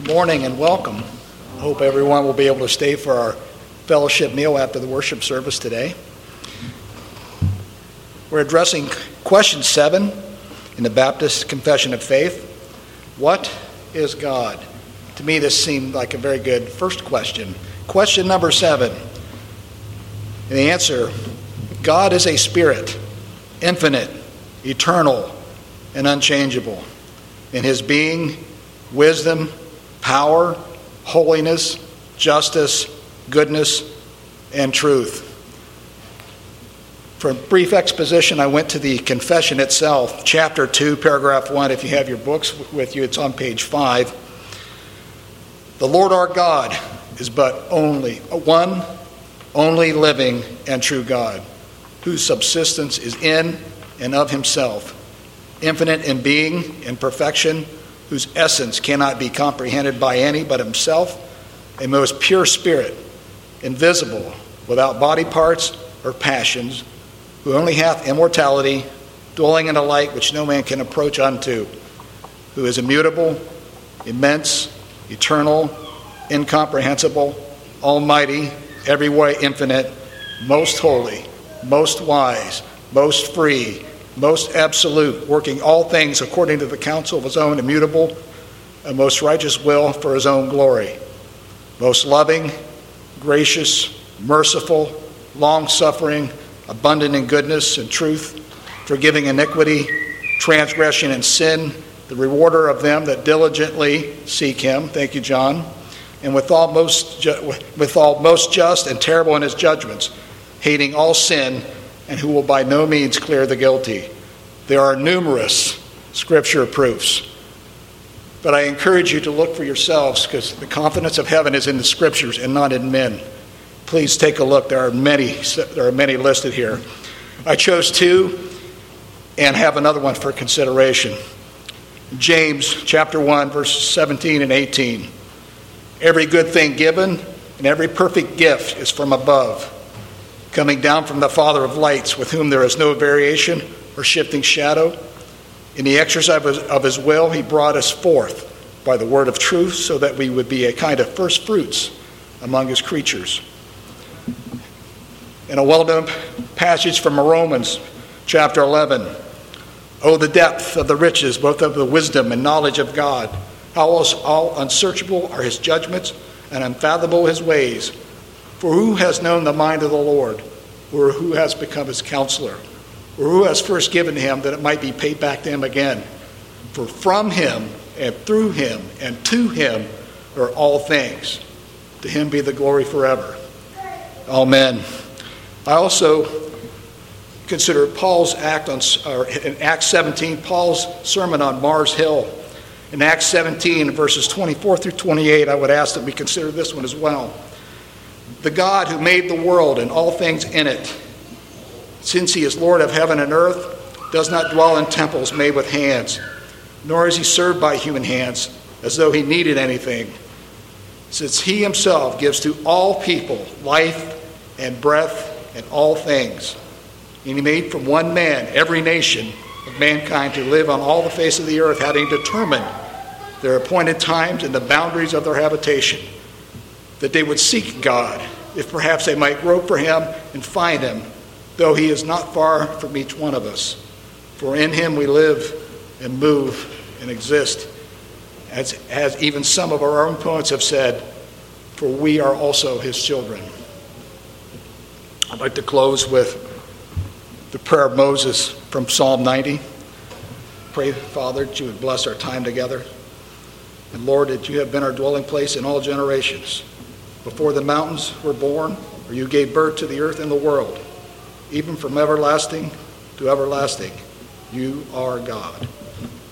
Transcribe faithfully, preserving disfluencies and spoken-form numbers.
Good morning and welcome. I hope everyone will be able to stay for our fellowship meal after the worship service today. We're addressing question seven in the Baptist Confession of Faith. What is God? To me, this seemed like a very good first question. Question number seven. And the answer, God is a spirit, infinite, eternal, and unchangeable. In his being, wisdom, power, holiness, justice, goodness, and truth. For a brief exposition, I went to the confession itself, chapter two, paragraph one. If you have your books with you, it's on page five. The Lord our God is but only one, only living and true God, whose subsistence is in and of himself, infinite in being and perfection, whose essence cannot be comprehended by any but himself, a most pure spirit, invisible, without body parts or passions, who only hath immortality, dwelling in a light which no man can approach unto, who is immutable, immense, eternal, incomprehensible, almighty, every way infinite, most holy, most wise, most free, most absolute, working all things according to the counsel of his own immutable and most righteous will for his own glory, most loving, gracious, merciful, long-suffering, abundant in goodness and truth, forgiving iniquity, transgression, and sin, the rewarder of them that diligently seek him. Thank you, John. And withal most, ju- withal most just and terrible in his judgments, hating all sin, and who will by no means clear the guilty. There are numerous scripture proofs, but I encourage you to look for yourselves, because the confidence of heaven is in the scriptures and not in men. Please take a look. There are many, there are many listed here. I chose two and have another one for consideration. James chapter one, verses seventeen and eighteen. Every good thing given and every perfect gift is from above, coming down from the Father of lights, with whom there is no variation or shifting shadow. In the exercise of his, of his will, he brought us forth by the word of truth, so that we would be a kind of first fruits among his creatures. In a well-known passage from Romans chapter eleven, oh, the depth of the riches, both of the wisdom and knowledge of God. How all unsearchable are his judgments and unfathomable his ways. For who has known the mind of the Lord, or who has become his counselor, or who has first given to him that it might be paid back to him again? For from him and through him and to him are all things. To him be the glory forever. Amen. I also consider Paul's act on, or in Acts seventeen, Paul's sermon on Mars Hill. In Acts seventeen, verses twenty-four through twenty-eight, I would ask that we consider this one as well. The God who made the world and all things in it, since he is Lord of heaven and earth, does not dwell in temples made with hands, nor is he served by human hands, as though he needed anything, since he himself gives to all people life and breath and all things. And he made from one man every nation of mankind to live on all the face of the earth, having determined their appointed times and the boundaries of their habitation, that they would seek God, if perhaps they might grope for him and find him, though he is not far from each one of us. For in him we live and move and exist, as, as even some of our own poets have said, for we are also his children. I'd like to close with the prayer of Moses from Psalm ninety. Pray, Father, that you would bless our time together. And Lord, that you have been our dwelling place in all generations. Before the mountains were born, or you gave birth to the earth and the world, even from everlasting to everlasting, you are God.